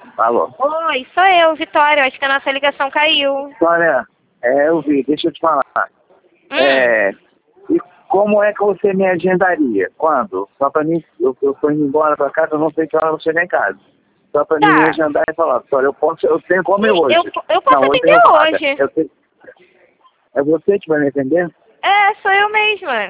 Alô? Oi, sou eu, Vitória. Acho que a nossa ligação caiu. Olha, eu vi, deixa eu te falar. Hum. E como é que você me agendaria? Quando? Só pra mim, eu tô indo embora pra casa, eu não sei que hora eu vou chegar em casa. Só pra mim me Tá. agendar e falar, olha, eu tenho como ir Eu, hoje. eu posso Não, hoje eu atender tenho vaga. hoje. É você que vai me atender? É, sou eu mesma.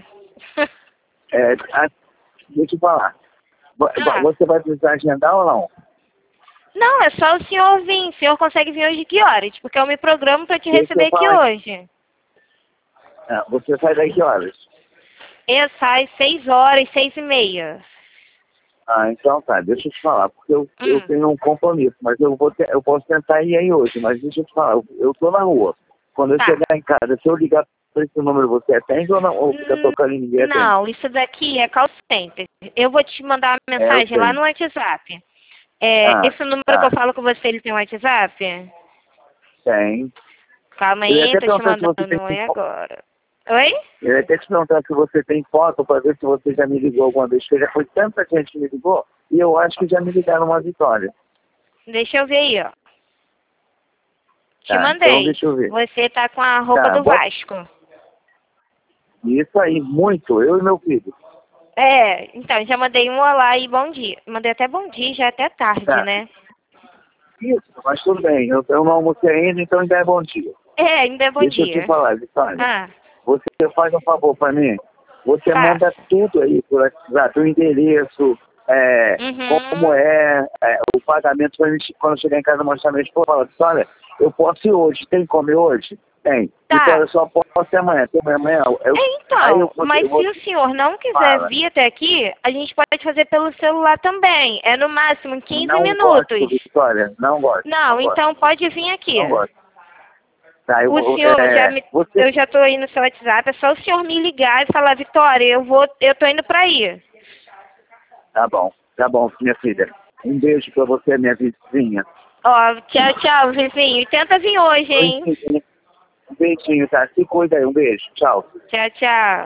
Deixa eu falar. Ah. Você vai precisar agendar ou não? Não, é só o senhor vir. O senhor consegue vir hoje que horas? Porque eu me programo pra te Deixa receber eu aqui falar. hoje. Você sai daqui que horas? Eu saio 6h, 6h30. Então tá, deixa eu te falar, porque eu Hum. tenho um compromisso, mas eu posso tentar ir aí hoje, mas deixa eu te falar, eu tô na rua. Quando eu Tá. chegar em casa, se eu ligar para esse número, você atende ou não? Ou fica tocando e ninguém atende? Não, isso daqui é call center. Eu vou te mandar uma Eu mensagem lá sei. no WhatsApp. Ah, Esse número que tá. eu falo com você, ele tem WhatsApp? Tem. Calma Eu ia aí, até tô te perguntar se você mandando tem um aí agora. Oi? Eu ia até te perguntar se você tem foto para ver se você já me ligou alguma vez, porque já foi tanta gente que me ligou, e eu acho que já me ligaram uma vitória. Deixa eu ver aí, ó. Te Tá, então mandei. deixa eu ver. Você tá com a roupa Tá, do Vasco. isso aí, muito, eu e meu filho. Então, já mandei um olá e bom dia. Mandei até bom dia, já é até tarde, Tá. né? Isso, mas tudo bem. Eu não almocei ainda, então ainda é bom dia. Ainda é bom Deixa eu te dia. falar, Vitória. Ah, Você faz um favor para mim. Você faço. manda tudo aí por WhatsApp, o endereço, como Uhum. o pagamento para mim, quando chegar em casa mostrar minha esposa. Fala, Vitória, eu posso ir hoje. Tem como ir hoje? Tem. Tá. Vitória, eu só posso ir amanhã. Tem amanhã? Aí Então, mas se o senhor não quiser fala. vir até aqui, a gente pode fazer pelo celular também. É no máximo 15 Não gosto, minutos. Vitória. Não gosto. Não, Não gosto. então pode vir aqui. Não gosto. Tá, O senhor você eu já tô aí no seu WhatsApp, é só o senhor me ligar e falar, Vitória, eu tô indo pra aí. Tá bom, minha filha. Um beijo pra você, minha vizinha. Ó, tchau, tchau, vizinho. Tenta vir hoje, hein? Um beijinho, tá? Se cuida aí, um beijo. Tchau. Tchau, tchau.